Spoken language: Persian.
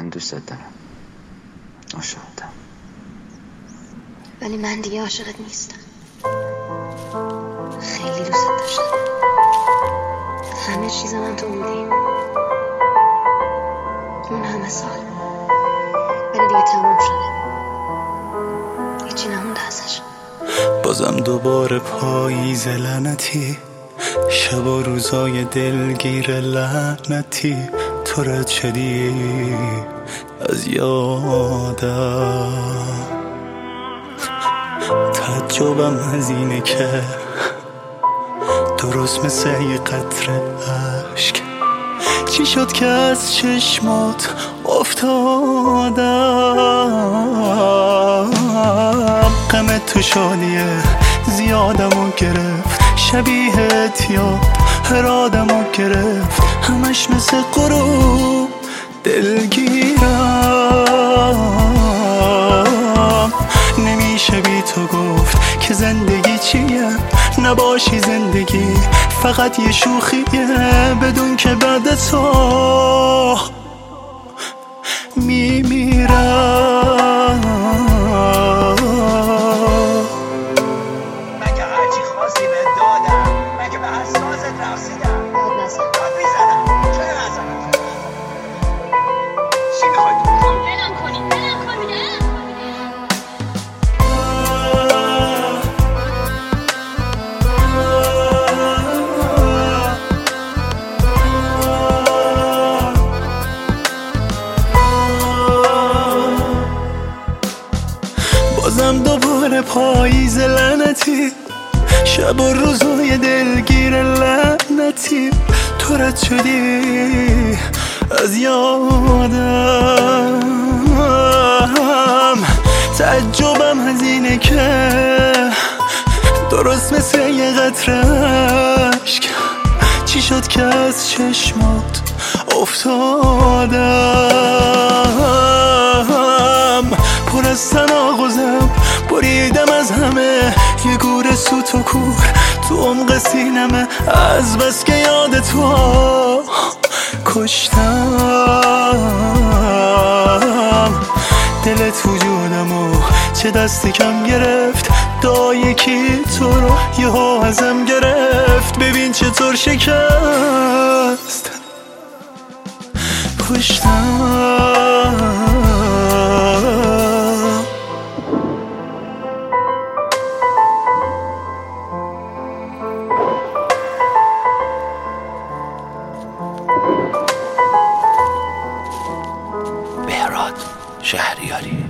من دوستت دارم، عاشقتم، ولی من دیگه عاشقت نیستم. خیلی دوست داشتم. همه چیز من تو بودی، اون همه سال، ولی دیگه تمام شده، هیچی نمونده ازش. بازم دوباره پاییز لعنتی، شب و روزای دلگیر لعنتی، تو رد شدی از یادم. تعجبم از اینه که درست مثل یه قطره عشق چی شد که از چشمات افتادم. غم تو شادیه زیادمو گرفت، شبیهت یا هرادمو گرفت، همش مثل غروب دلگیرم. نمیشه بی تو گفت که زندگی چیه، نباشی زندگی فقط یه شوخیه، بدون که بعد تو میمیرم. مگه هرچی خواستی به دادم، مگه به حساست رقصیدم، داد نزن، داد میزنم، چرا نزنم؟ چی میخوای تو؟ بلم کنی بازم دوباره پاییز لعنتی، شب و روزای دلگیر لعنتی، تو رد شدی از یادم. تعجبم از اینه که درست مثل یه قطره عشق چی شد که از چشمات افتادم. پر از تناقضم بریدم از همه، یه گور سوت و کور تو عمق سینمه، از بس که یاد تو کشتم. دلت وجودمو چه دستی کم گرفت، یکی تو رو یهو ازم گرفت، ببین چطور شکست پشتم. بهراد شهریاری.